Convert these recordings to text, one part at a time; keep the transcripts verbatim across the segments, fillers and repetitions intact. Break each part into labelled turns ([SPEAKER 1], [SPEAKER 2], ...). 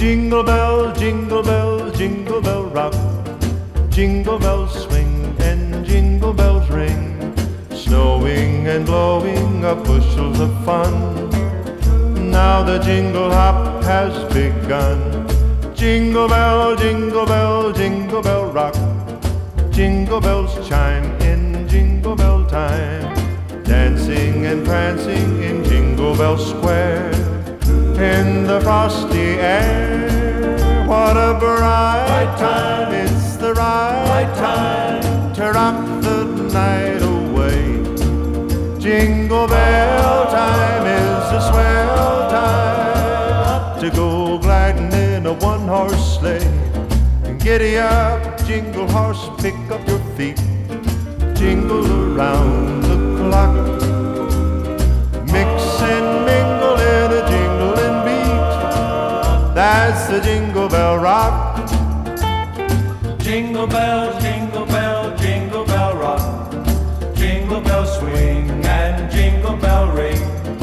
[SPEAKER 1] Jingle bell, jingle bell, jingle bell rock. Jingle bells swing and jingle bells ring, snowing and blowing up bushels of fun. Now the jingle hop has begun. Jingle bell, jingle bell, jingle bell rock. Jingle bells chime in jingle bell time, dancing and prancing in Jingle Bell Square. In the frosty air, what a bright time, it's the right time to rock the night away. Jingle bell time is a swell time to go gliding in a one-horse sleigh. Giddy up, jingle horse, pick up your feet, jingle around the clock. Mix and mingle in a jingling beat, that's the Jingle Bell Rock.
[SPEAKER 2] Jingle bells, jingle bell, jingle bell rock. Jingle bell swing and jingle bell ring.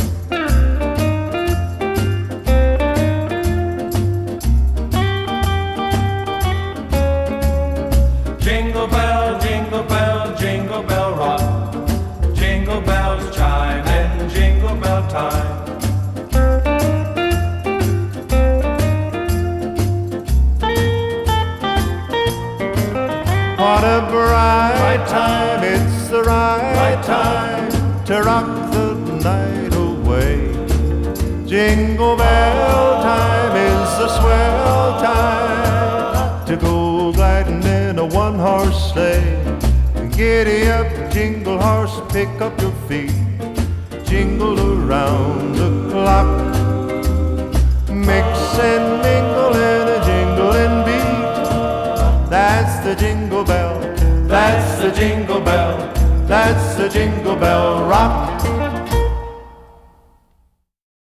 [SPEAKER 2] Jingle bell, jingle bell, jingle bell rock. Jingle bells chime in jingle bell time.
[SPEAKER 1] What a bright time, it's the right time to rock the night away. Jingle bell time is the swell time to go gliding in a one-horse sleigh. Giddy up, jingle horse, pick up your feet, jingle around the clock. Mix and mingle in a jingling beat, that's the Jingle Bell, that's the Jingle Bell, that's the Jingle Bell Rock.